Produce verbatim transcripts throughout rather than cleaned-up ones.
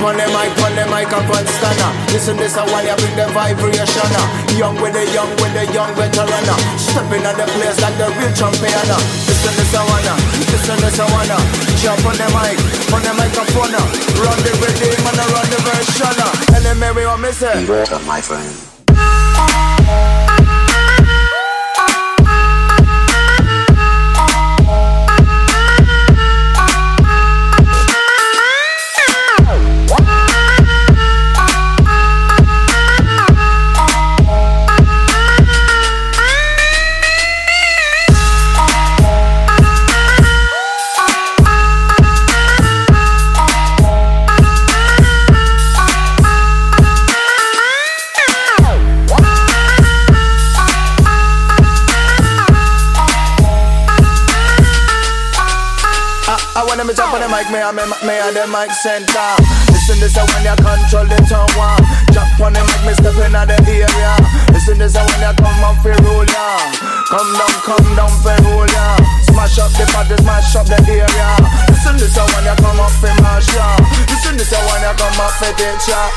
on the mic, on the microphone stunner. Listen, this a one, you bring the vibration. Young with the young, with the young veteran. Stepping on the place like the real champion. Listen, this a one, listen, this a one. Jump on the mic, on the microphone. Run the rhythm and run the version. Tell them Mary what me say. Water, my friend. When me jump on the mic, me and me, me and the mic center. Listen, this a when you control the tower. Jump on the mic, me step in the area. Listen, this a when you come up for rule, yeah. Come down, come down for rule, yeah. Smash up the party, smash up the area. Listen, this a when you come up for mash, yeah. Listen, this a when you come up for take shot.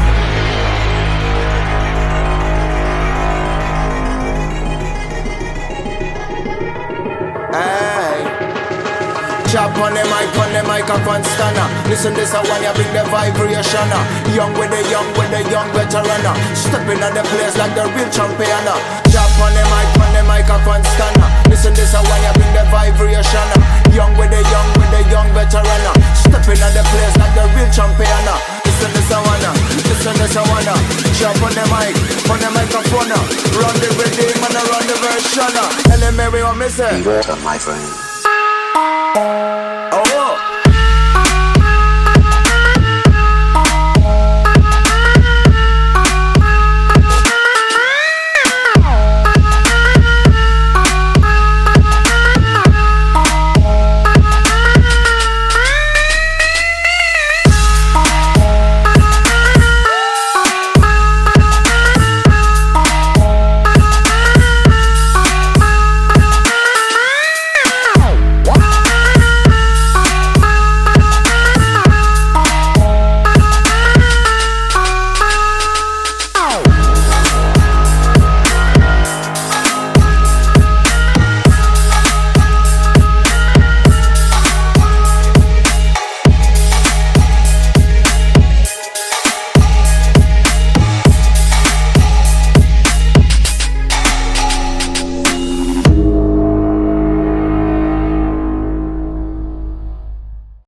Hey. Chop on the mic, on the microphone stunner. Listen, this a one, you bring the vibration. Young with the young, with the young veteran. Stepping on the place like the real champion. Chop on the mic, on the microphone stunner. Listen, this a one, you bring the vibration. Young with the young, with the young veteran. Stepping on the place like the real champion. Listen, this a one, listen, this a one. Chop on the mic, on the microphone. Run the rhythm and run the version. Tell them Mary what me say. Water, my friend.